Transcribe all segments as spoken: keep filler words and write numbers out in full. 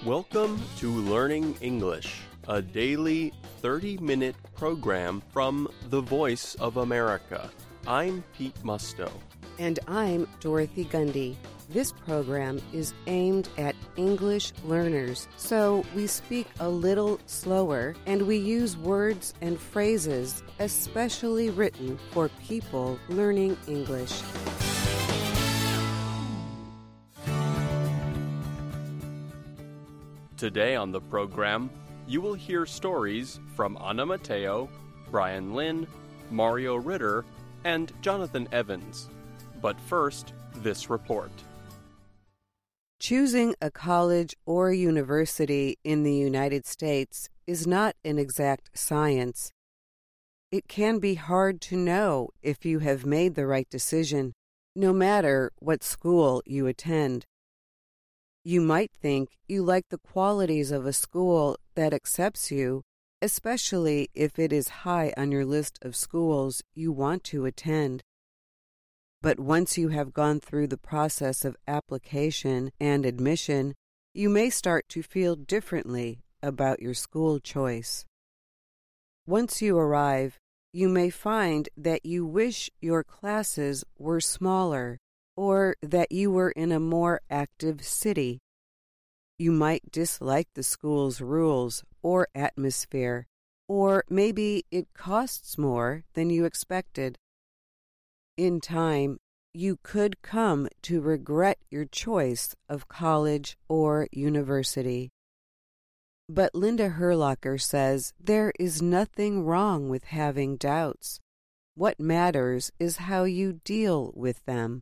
Welcome to Learning English, a daily thirty-minute program from the Voice of America. I'm Pete Musto. And I'm Dorothy Gundy. This program is aimed at English learners, so we speak a little slower and we use words and phrases especially written for people learning English. Today on the program, you will hear stories from Anna Mateo, Brian Lynn, Mario Ritter, and Jonathan Evans. But first, this report. Choosing a college or university in the United States is not an exact science. It can be hard to know if you have made the right decision, no matter what school you attend. You might think you like the qualities of a school that accepts you, especially if it is high on your list of schools you want to attend. But once you have gone through the process of application and admission, you may start to feel differently about your school choice. Once you arrive, you may find that you wish your classes were smaller or that you were in a more active city. You might dislike the school's rules or atmosphere, or maybe it costs more than you expected. In time, you could come to regret your choice of college or university. But Linda Herlocker says there is nothing wrong with having doubts. What matters is how you deal with them.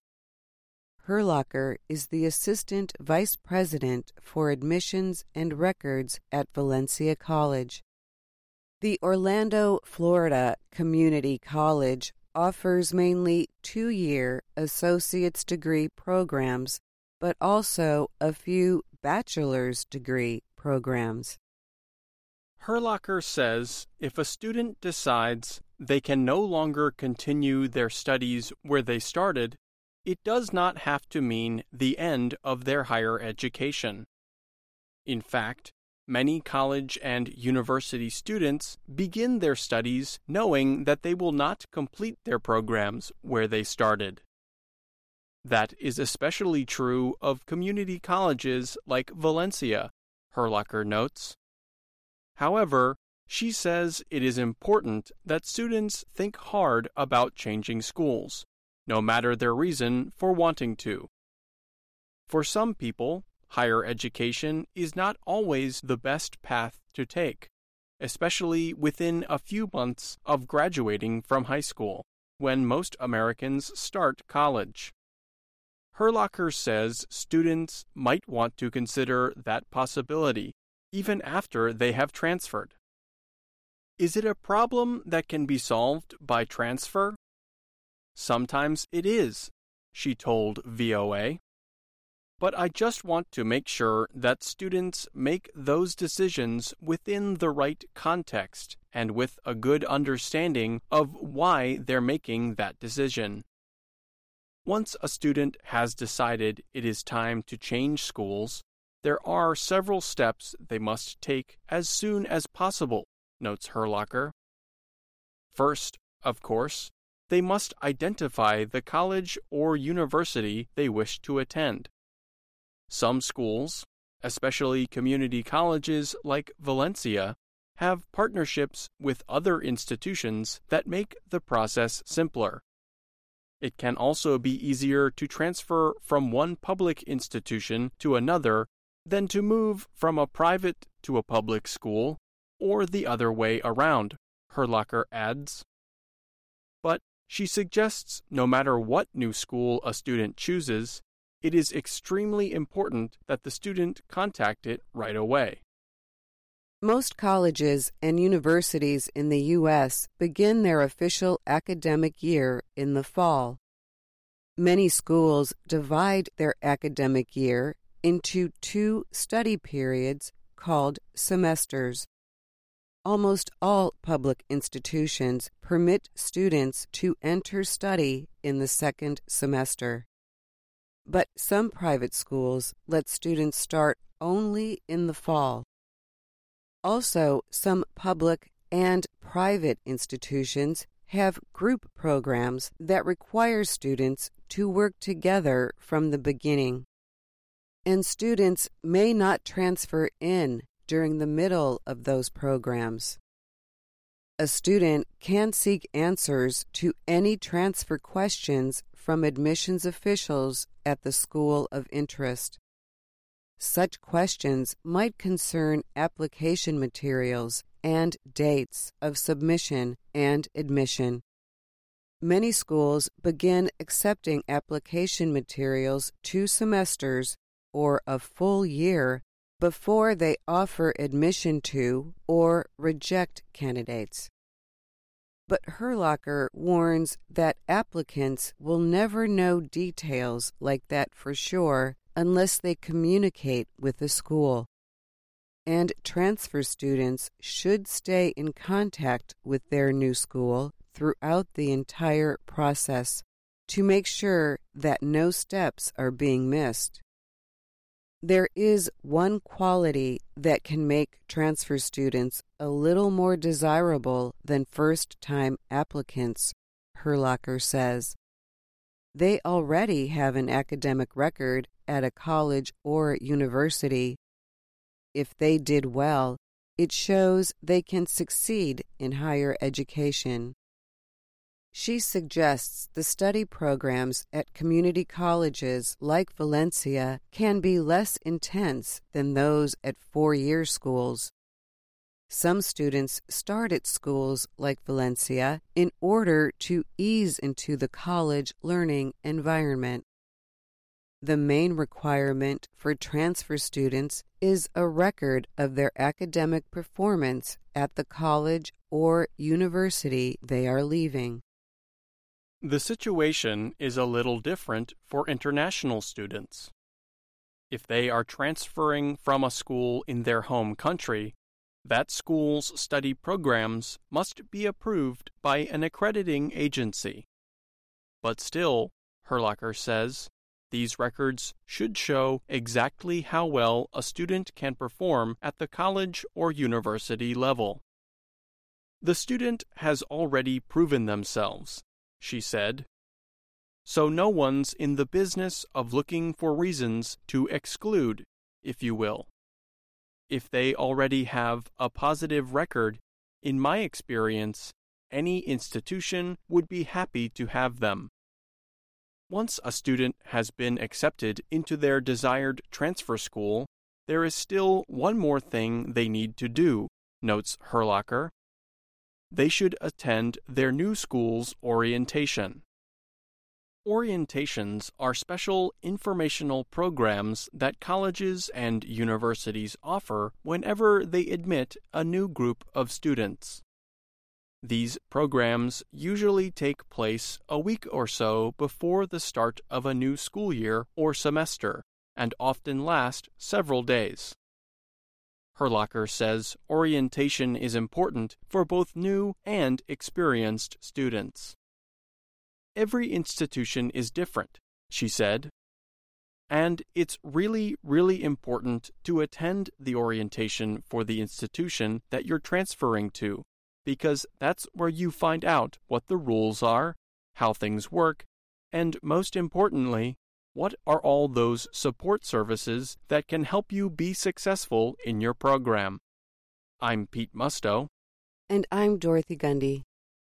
Herlocker is the Assistant Vice President for Admissions and Records at Valencia College. The Orlando, Florida Community College offers mainly two-year associate's degree programs, but also a few bachelor's degree programs. Herlocker says if a student decides they can no longer continue their studies where they started, it does not have to mean the end of their higher education. In fact, many college and university students begin their studies knowing that they will not complete their programs where they started. That is especially true of community colleges like Valencia, Herlocker notes. However, she says it is important that students think hard about changing schools, no matter their reason for wanting to. For some people, higher education is not always the best path to take, especially within a few months of graduating from high school, when most Americans start college. Herlocker says students might want to consider that possibility even after they have transferred. Is it a problem that can be solved by transfer? Sometimes it is, she told V O A. But I just want to make sure that students make those decisions within the right context and with a good understanding of why they're making that decision. Once a student has decided it is time to change schools, there are several steps they must take as soon as possible, notes Herlocker. First, of course, they must identify the college or university they wish to attend. Some schools, especially community colleges like Valencia, have partnerships with other institutions that make the process simpler. It can also be easier to transfer from one public institution to another than to move from a private to a public school, or the other way around, Herlocker adds. But she suggests no matter what new school a student chooses, it is extremely important that the student contact it right away. Most colleges and universities in the U S begin their official academic year in the fall. Many schools divide their academic year into two study periods called semesters. Almost all public institutions permit students to enter study in the second semester. But some private schools let students start only in the fall. Also, some public and private institutions have group programs that require students to work together from the beginning. And students may not transfer in during the middle of those programs. A student can seek answers to any transfer questions from admissions officials at the school of interest. Such questions might concern application materials and dates of submission and admission. Many schools begin accepting application materials two semesters or a full year before they offer admission to or reject candidates. But Herlocker warns that applicants will never know details like that for sure unless they communicate with the school. And transfer students should stay in contact with their new school throughout the entire process to make sure that no steps are being missed. There is one quality that can make transfer students a little more desirable than first-time applicants, Herlocker says. They already have an academic record at a college or university. If they did well, it shows they can succeed in higher education. She suggests the study programs at community colleges like Valencia can be less intense than those at four-year schools. Some students start at schools like Valencia in order to ease into the college learning environment. The main requirement for transfer students is a record of their academic performance at the college or university they are leaving. The situation is a little different for international students. If they are transferring from a school in their home country, that school's study programs must be approved by an accrediting agency. But still, Herlocker says, these records should show exactly how well a student can perform at the college or university level. The student has already proven themselves, she said. So no one's in the business of looking for reasons to exclude, if you will. If they already have a positive record, in my experience, any institution would be happy to have them. Once a student has been accepted into their desired transfer school, there is still one more thing they need to do, notes Herlocker. They should attend their new school's orientation. Orientations are special informational programs that colleges and universities offer whenever they admit a new group of students. These programs usually take place a week or so before the start of a new school year or semester, and often last several days. Herlocker says orientation is important for both new and experienced students. Every institution is different, she said, and it's really, really important to attend the orientation for the institution that you're transferring to, because that's where you find out what the rules are, how things work, and most importantly, what are all those support services that can help you be successful in your program. I'm Pete Musto. And I'm Dorothy Gundy.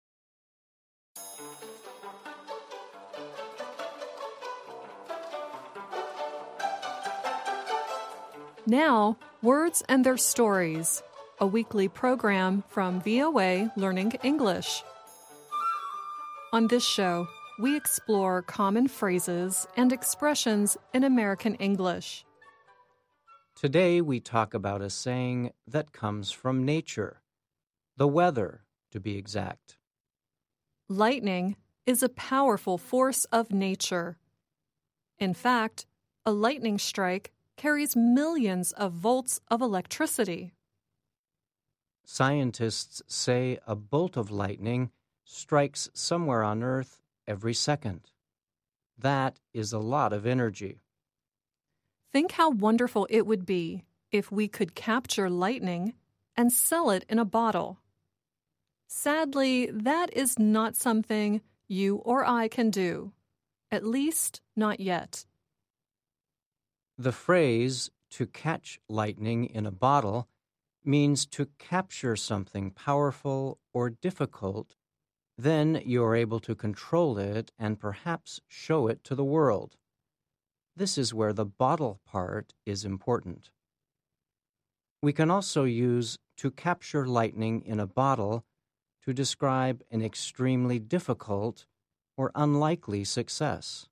Now, Words and Their Stories, a weekly program from V O A Learning English. On this show, we explore common phrases and expressions in American English. Today we talk about a saying that comes from nature, the weather, to be exact. Lightning is a powerful force of nature. In fact, a lightning strike carries millions of volts of electricity. Scientists say a bolt of lightning strikes somewhere on Earth every second. That is a lot of energy. Think how wonderful it would be if we could capture lightning and sell it in a bottle. Sadly, that is not something you or I can do, at least not yet. The phrase, to catch lightning in a bottle, means to capture something powerful or difficult. Then you are able to control it and perhaps show it to the world. This is where the bottle part is important. We can also use to capture lightning in a bottle to describe an extremely difficult or unlikely success.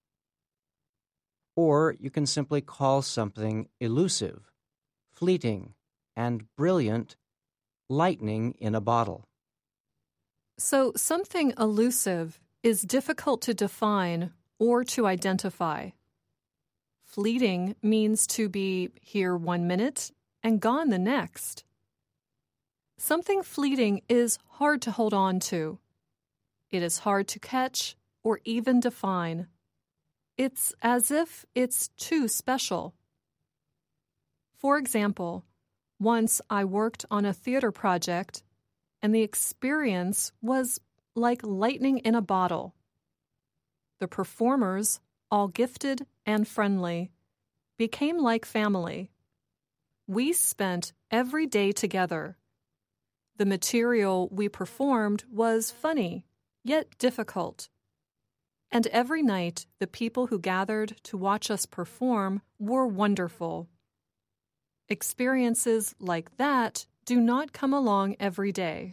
Or you can simply call something elusive, fleeting, and brilliant lightning in a bottle. So something elusive is difficult to define or to identify. Fleeting means to be here one minute and gone the next. Something fleeting is hard to hold on to. It is hard to catch or even define. It's as if it's too special. For example, once I worked on a theater project, and the experience was like lightning in a bottle. The performers, all gifted and friendly, became like family. We spent every day together. The material we performed was funny, yet difficult. And every night, the people who gathered to watch us perform were wonderful. Experiences like that do not come along every day.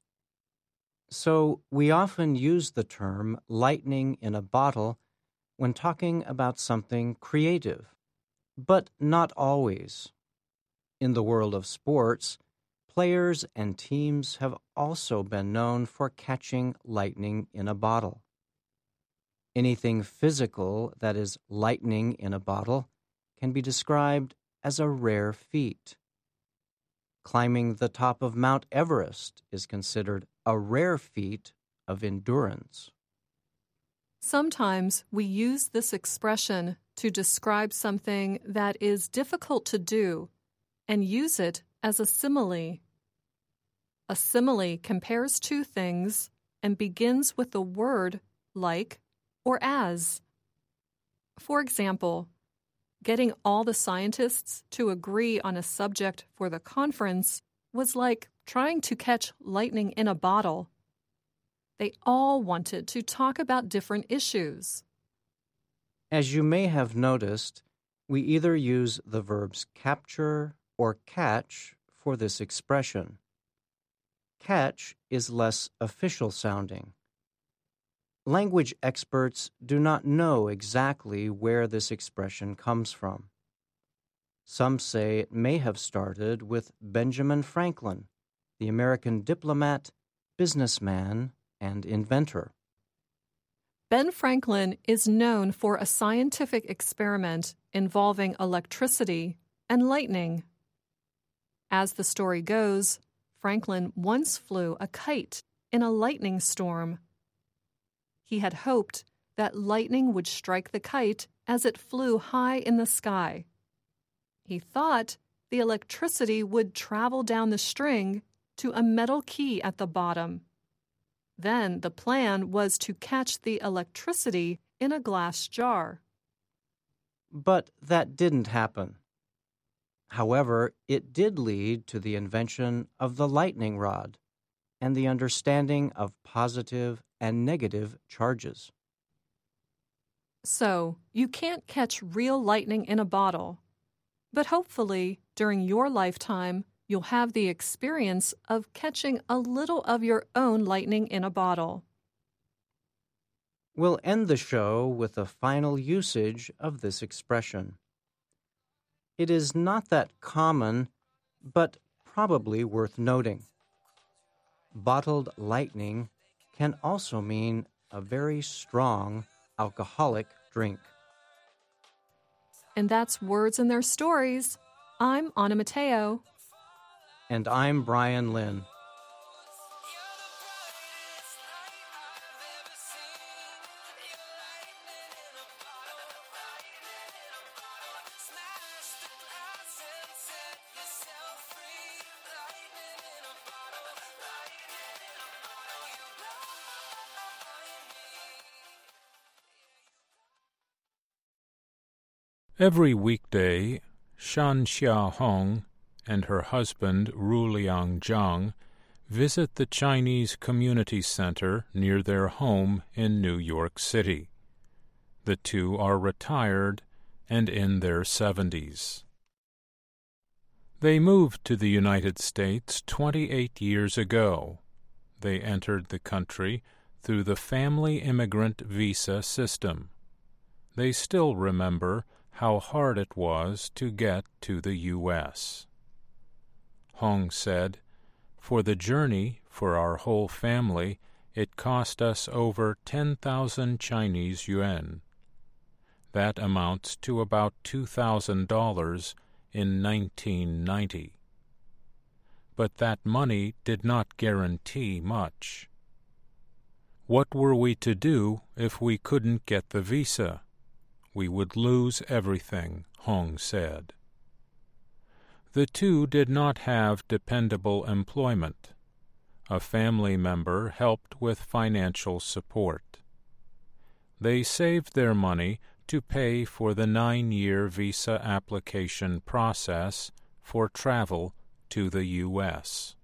So we often use the term lightning in a bottle when talking about something creative, but not always. In the world of sports, players and teams have also been known for catching lightning in a bottle. Anything physical that is lightning in a bottle can be described as a rare feat. Climbing the top of Mount Everest is considered a rare feat of endurance. Sometimes we use this expression to describe something that is difficult to do and use it as a simile. A simile compares two things and begins with the word like or as. For example, getting all the scientists to agree on a subject for the conference was like trying to catch lightning in a bottle. They all wanted to talk about different issues. As you may have noticed, we either use the verbs capture or catch for this expression. Catch is less official sounding. Language experts do not know exactly where this expression comes from. Some say it may have started with Benjamin Franklin, the American diplomat, businessman, and inventor. Ben Franklin is known for a scientific experiment involving electricity and lightning. As the story goes, Franklin once flew a kite in a lightning storm. He had hoped that lightning would strike the kite as it flew high in the sky. He thought the electricity would travel down the string to a metal key at the bottom. Then the plan was to catch the electricity in a glass jar. But that didn't happen. However, it did lead to the invention of the lightning rod and the understanding of positive and negative charges. So, you can't catch real lightning in a bottle, but hopefully, during your lifetime, you'll have the experience of catching a little of your own lightning in a bottle. We'll end the show with a final usage of this expression. It is not that common, but probably worth noting. Bottled lightning can also mean a very strong alcoholic drink. And that's Words and Their Stories. I'm Anna Mateo. And I'm Brian Lynn. Every weekday, Shan Xiaohong and her husband Ruliang Zhang visit the Chinese Community Center near their home in New York City. The two are retired and in their seventies. They moved to the United States twenty-eight years ago. They entered the country through the Family Immigrant Visa system. They still remember how hard it was to get to the U S. Hong said, "For the journey, for our whole family, it cost us over ten thousand Chinese yuan. That amounts to about two thousand dollars in nineteen ninety. But that money did not guarantee much. What were we to do if we couldn't get the visa? We would lose everything," Hong said. The two did not have dependable employment. A family member helped with financial support. They saved their money to pay for the nine-year visa application process for travel to the U S.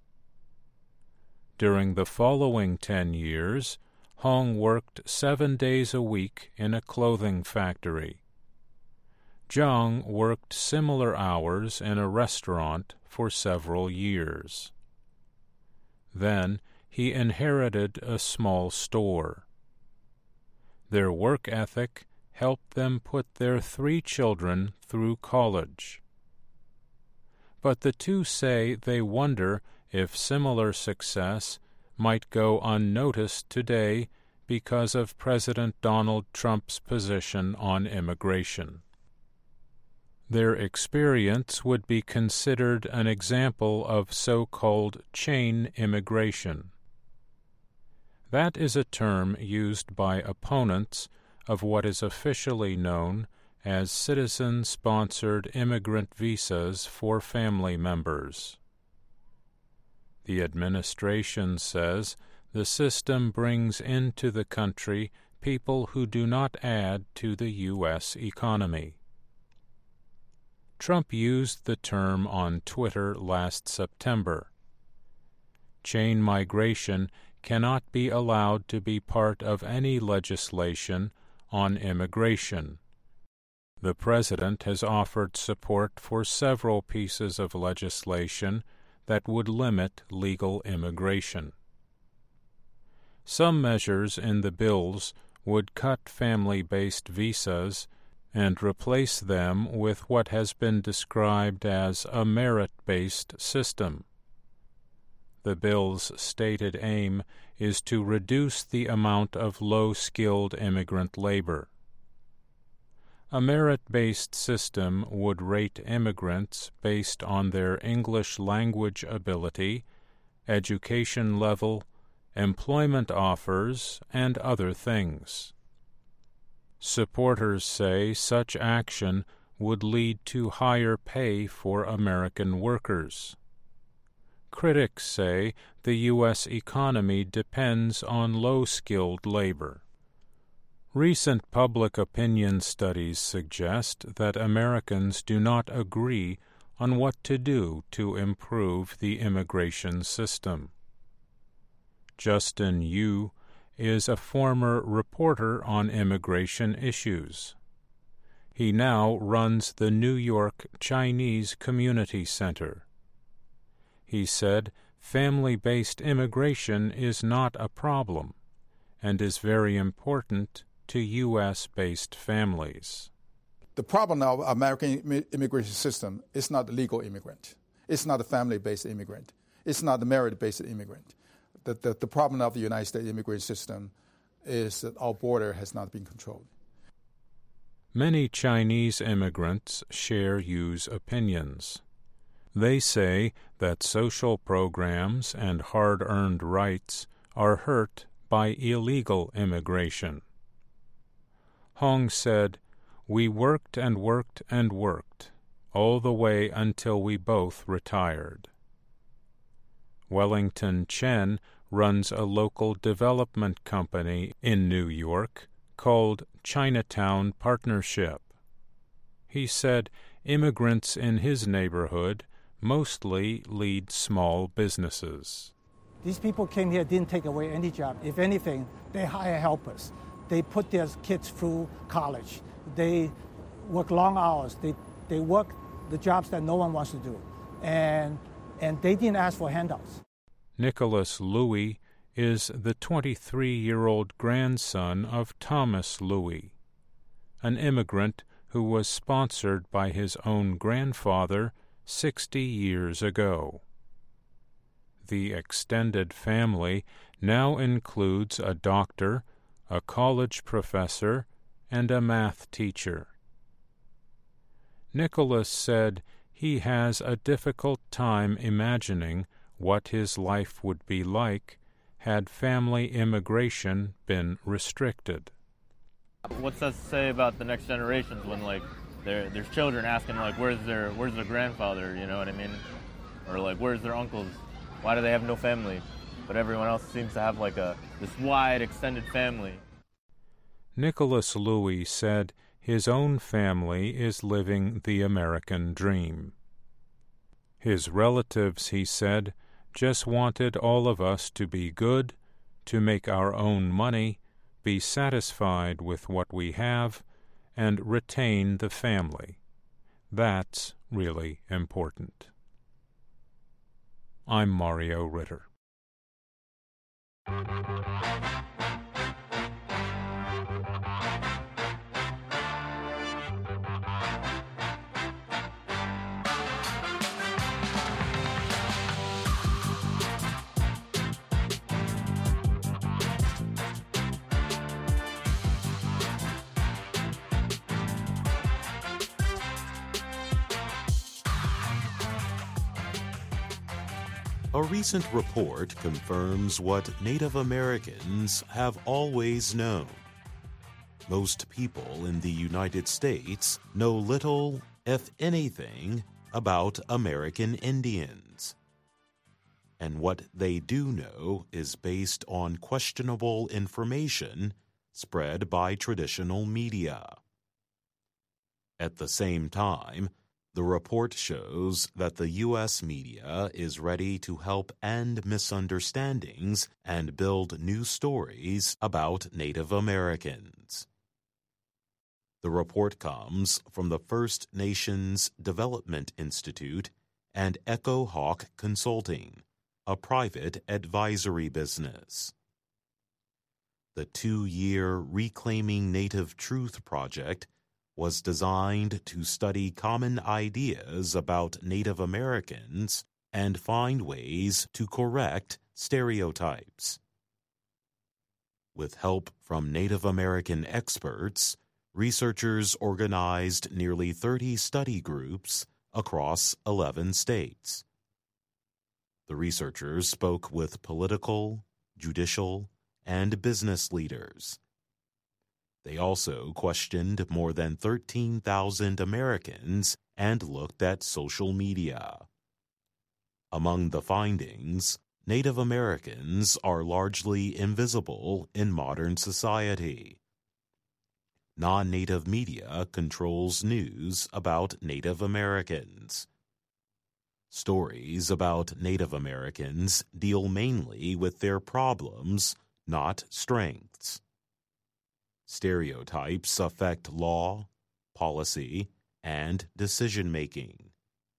During the following ten years, Hong worked seven days a week in a clothing factory. Zhang worked similar hours in a restaurant for several years. Then he inherited a small store. Their work ethic helped them put their three children through college. But the two say they wonder if similar success might go unnoticed today because of President Donald Trump's position on immigration. Their experience would be considered an example of so-called chain immigration. That is a term used by opponents of what is officially known as citizen-sponsored immigrant visas for family members. The administration says the system brings into the country people who do not add to the U S economy. Trump used the term on Twitter last September. Chain migration cannot be allowed to be part of any legislation on immigration. The President has offered support for several pieces of legislation that would limit legal immigration. Some measures in the bills would cut family-based visas and replace them with what has been described as a merit-based system. The bill's stated aim is to reduce the amount of low-skilled immigrant labor. A merit-based system would rate immigrants based on their English language ability, education level, employment offers, and other things. Supporters say such action would lead to higher pay for American workers. Critics say the U S economy depends on low-skilled labor. Recent public opinion studies suggest that Americans do not agree on what to do to improve the immigration system. Justin Yu is a former reporter on immigration issues. He now runs the New York Chinese Community Center. He said family-based immigration is not a problem and is very important to U S-based families. The problem of American immigration system is not the legal immigrant. It's not the family-based immigrant. It's not the merit-based immigrant. The, the, the problem of the United States immigration system is that our border has not been controlled. Many Chinese immigrants share Yu's opinions. They say that social programs and hard-earned rights are hurt by illegal immigration. Hong said, "We worked and worked and worked, all the way until we both retired." Wellington Chen runs a local development company in New York called Chinatown Partnership. He said immigrants in his neighborhood mostly lead small businesses. These people came here, didn't take away any job. If anything, they hire helpers. They put their kids through college. They work long hours. They, they work the jobs that no one wants to do. And, and they didn't ask for handouts. Nicholas Louis is the twenty-three-year-old grandson of Thomas Louis, an immigrant who was sponsored by his own grandfather sixty years ago. The extended family now includes a doctor, a college professor, and a math teacher. Nicholas said he has a difficult time imagining what his life would be like had family immigration been restricted. What's that say about the next generations when, like, there there's children asking, like, where's their where's their grandfather, you know what I mean? Or, like, where's their uncles? Why do they have no family? But everyone else seems to have, like, a this wide, extended family. Nicholas Louis said his own family is living the American dream. His relatives, he said, just wanted all of us to be good, to make our own money, be satisfied with what we have, and retain the family. That's really important. I'm Mario Ritter. A recent report confirms what Native Americans have always known. Most people in the United States know little, if anything, about American Indians. And what they do know is based on questionable information spread by traditional media. At the same time, the report shows that the U S media is ready to help end misunderstandings and build new stories about Native Americans. The report comes from the First Nations Development Institute and Echo Hawk Consulting, a private advisory business. The two-year Reclaiming Native Truth project was designed to study common ideas about Native Americans and find ways to correct stereotypes. With help from Native American experts, researchers organized nearly thirty study groups across eleven states. The researchers spoke with political, judicial, and business leaders. They also questioned more than thirteen thousand Americans and looked at social media. Among the findings, Native Americans are largely invisible in modern society. Non-Native media controls news about Native Americans. Stories about Native Americans deal mainly with their problems, not strengths. Stereotypes affect law, policy, and decision-making.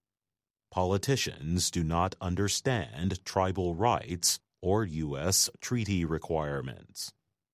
Politicians do not understand tribal rights or U S treaty requirements.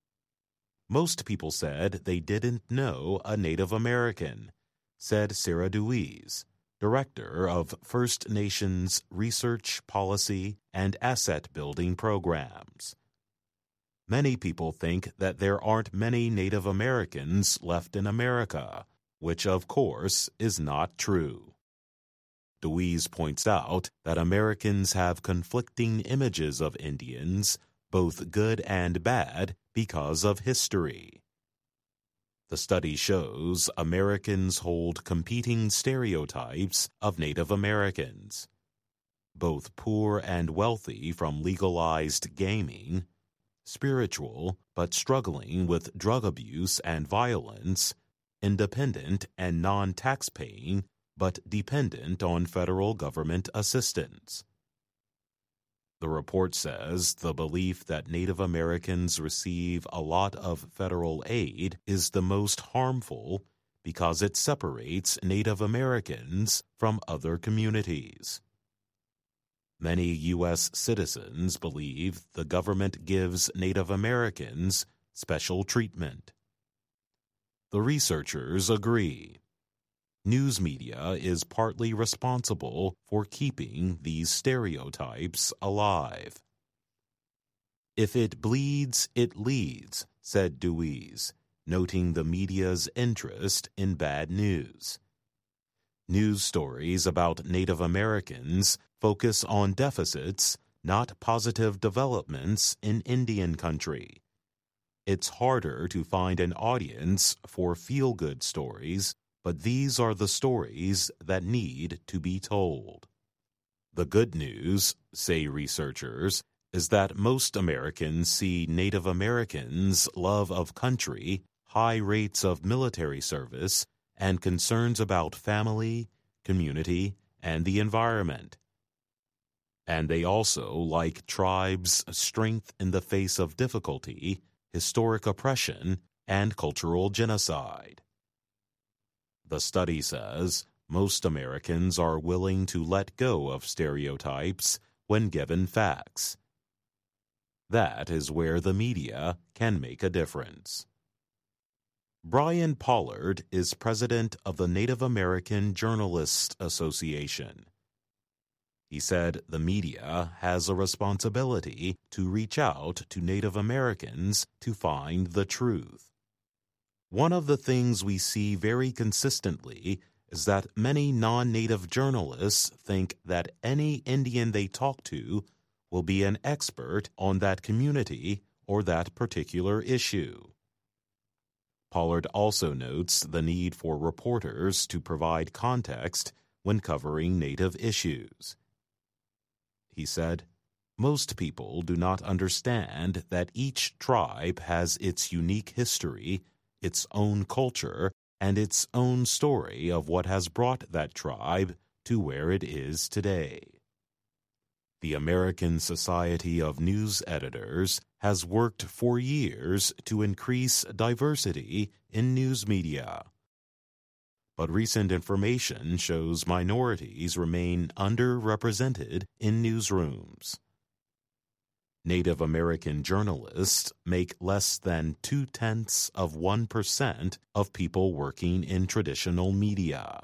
Most people said they didn't know a Native American, said Sarah Deweese, Director of First Nations Research, Policy, and Asset Building Programs. Many people think that there aren't many Native Americans left in America, which of course is not true. Deweese points out that Americans have conflicting images of Indians, both good and bad, because of history. The study shows Americans hold competing stereotypes of Native Americans, both poor and wealthy from legalized gaming, spiritual but struggling with drug abuse and violence, independent and non-tax-paying, but dependent on federal government assistance. The report says the belief that Native Americans receive a lot of federal aid is the most harmful because it separates Native Americans from other communities. Many U S citizens believe the government gives Native Americans special treatment. The researchers agree. News media is partly responsible for keeping these stereotypes alive. If it bleeds, it leads, said Deweese, noting the media's interest in bad news. News stories about Native Americans focus on deficits, not positive developments in Indian country. It's harder to find an audience for feel-good stories, but these are the stories that need to be told. The good news, say researchers, is that most Americans see Native Americans' love of country, high rates of military service, and concerns about family, community, and the environment. And they also like tribes' strength in the face of difficulty, historic oppression, and cultural genocide. The study says most Americans are willing to let go of stereotypes when given facts. That is where the media can make a difference. Brian Pollard is president of the Native American Journalists Association. He said the media has a responsibility to reach out to Native Americans to find the truth. One of the things we see very consistently is that many non-Native journalists think that any Indian they talk to will be an expert on that community or that particular issue. Pollard also notes the need for reporters to provide context when covering Native issues. He said, "Most people do not understand that each tribe has its unique history, its own culture, and its own story of what has brought that tribe to where it is today." The American Society of News Editors has worked for years to increase diversity in news media. But recent information shows minorities remain underrepresented in newsrooms. Native American journalists make less than two-tenths of one percent of people working in traditional media.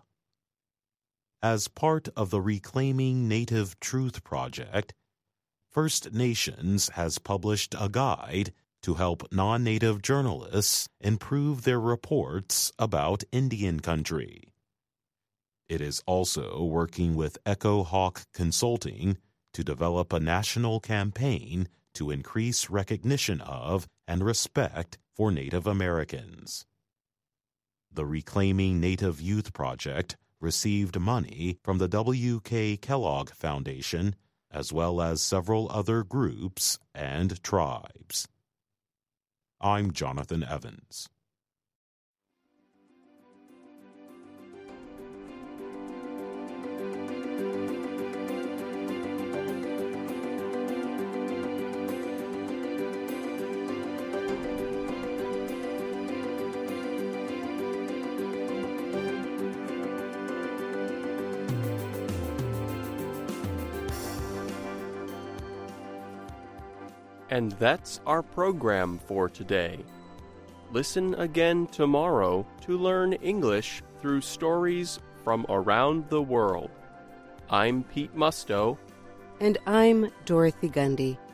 As part of the Reclaiming Native Truth Project, First Nations has published a guide to help non-Native journalists improve their reports about Indian country. It is also working with Echo Hawk Consulting to develop a national campaign to increase recognition of and respect for Native Americans. The Reclaiming Native Youth Project received money from the W K Kellogg Foundation as well as several other groups and tribes. I'm Jonathan Evans. And that's our program for today. Listen again tomorrow to learn English through stories from around the world. I'm Pete Musto. And I'm Dorothy Gundy.